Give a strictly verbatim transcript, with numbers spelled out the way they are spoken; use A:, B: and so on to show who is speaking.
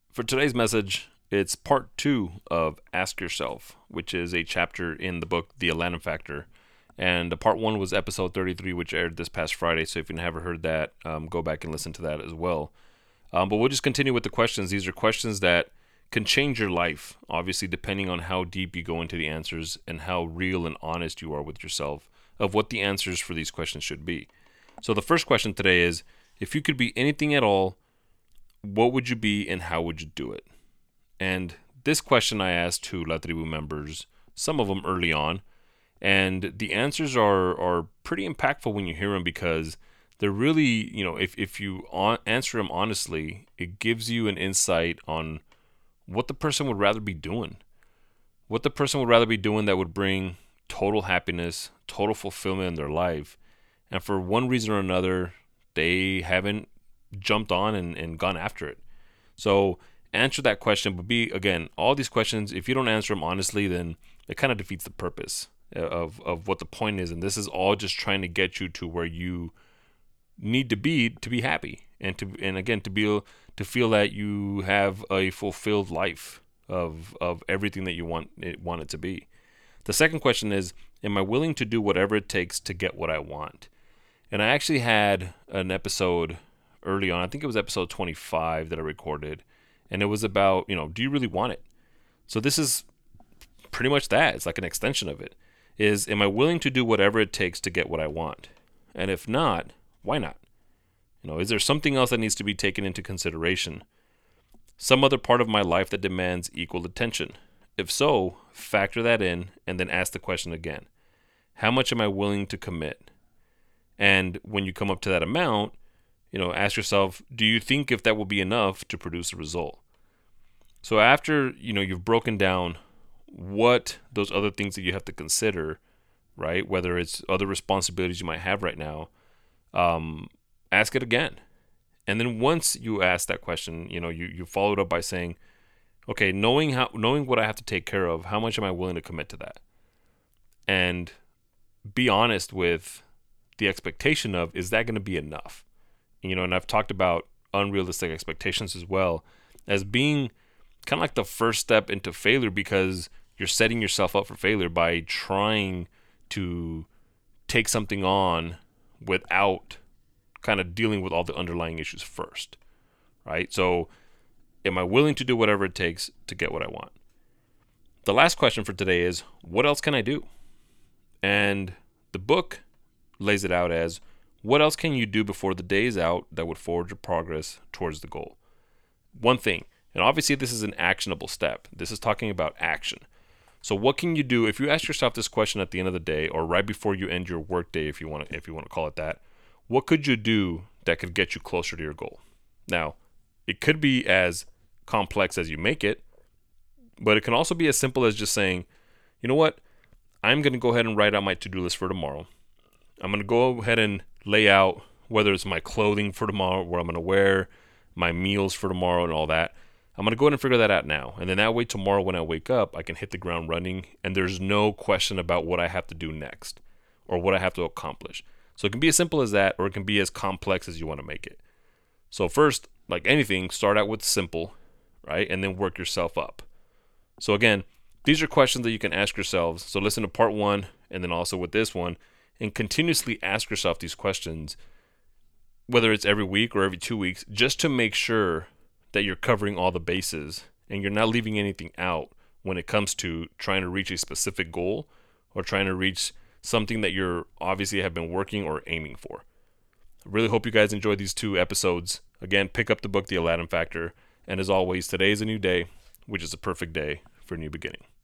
A: For today's message, it's part two of Ask Yourself, which is a chapter in the book The Aladdin Factor. And the part one was episode thirty-three, which aired this past Friday. So if you never heard that, um, go back and listen to that as well. Um, but we'll just continue with the questions. These are questions that can change your life, obviously, depending on how deep you go into the answers and how real and honest you are with yourself of what the answers for these questions should be. So the first question today is, if you could be anything at all, what would you be and how would you do it? And this question I asked to La Tribu members, some of them early on, and the answers are are pretty impactful when you hear them because they're really, you know, if, if you on, answer them honestly, it gives you an insight on what the person would rather be doing. What the person would rather be doing that would bring total happiness, total fulfillment in their life. And for one reason or another, they haven't jumped on and, and gone after it. So answer that question, but be, again, all these questions, if you don't answer them honestly, then it kind of defeats the purpose of, of what the point is. And this is all just trying to get you to where you need to be to be happy. And to and again to be to feel that you have a fulfilled life of of everything that you want it want it to be. The second question is, am I willing to do whatever it takes to get what I want? And I actually had an episode early on, I think it was episode twenty-five that I recorded, and it was about, you know, do you really want it? So this is pretty much that. It's like an extension of it. Is, am I willing to do whatever it takes to get what I want? And if not, why not? You know, is there something else that needs to be taken into consideration? Some other part of my life that demands equal attention? If so, factor that in and then ask the question again. How much am I willing to commit? And when you come up to that amount, you know, ask yourself, do you think if that will be enough to produce a result? So after, you know, you've broken down what those other things that you have to consider, right? Whether it's other responsibilities you might have right now, um, ask it again. And then once you ask that question, you know, you, you follow it up by saying, okay, knowing how, knowing what I have to take care of, how much am I willing to commit to that? And be honest with the expectation of, is that going to be enough? You know, and I've talked about unrealistic expectations as well as being kind of like the first step into failure, because you're setting yourself up for failure by trying to take something on without kind of dealing with all the underlying issues first, right? So am I willing to do whatever it takes to get what I want? The last question for today is, what else can I do? And the book lays it out as, what else can you do before the day is out that would forward your progress towards the goal? One thing, and obviously this is an actionable step. This is talking about action. So what can you do if you ask yourself this question at the end of the day, or right before you end your work day, if you want to, if you want to call it that? What could you do that could get you closer to your goal? Now, it could be as complex as you make it, but it can also be as simple as just saying, you know what? I'm going to go ahead and write out my to-do list for tomorrow. I'm going to go ahead and lay out whether it's my clothing for tomorrow, what I'm going to wear, my meals for tomorrow and all that. I'm going to go ahead and figure that out now. And then that way tomorrow when I wake up, I can hit the ground running and there's no question about what I have to do next or what I have to accomplish. So it can be as simple as that, or it can be as complex as you want to make it. So first, like anything, start out with simple, right? And then work yourself up. So again, these are questions that you can ask yourselves. So listen to part one and then also with this one, and continuously ask yourself these questions, whether it's every week or every two weeks, just to make sure that you're covering all the bases and you're not leaving anything out when it comes to trying to reach a specific goal or trying to reach something that you're obviously have been working or aiming for. I really hope you guys enjoyed these two episodes. Again, pick up the book, The Aladdin Factor. And as always, today is a new day, which is a perfect day for a new beginning.